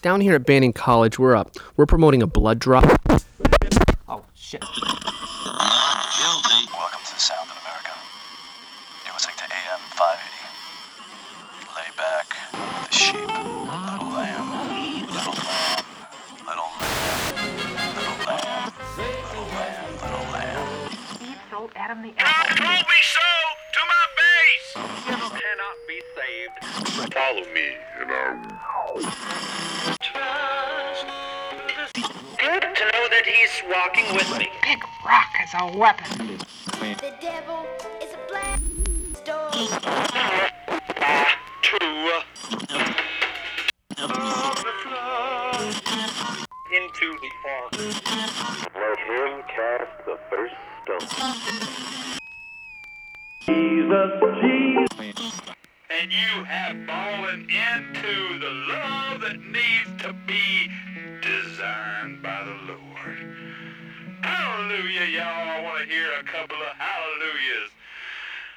down here at Banning College, we're promoting a blood drop. Oh shit! Not guilty. Welcome to the Sound of America. You're listening to AM 580. Lay back with the sheep. Little lamb, little lamb, little lamb, little lamb, little lamb, little lamb. Steve sold Adam the apple. Told me so to my face. Devil cannot be saved. Follow me, and I will. Good to know that he's walking with me. Big rock is a weapon. The devil is a black storm. True. Into the fog. Let him cast the first stone. Jesus. And you have fallen into the love that needs to be designed by the Lord. Hallelujah, y'all. I want to hear a couple of hallelujahs.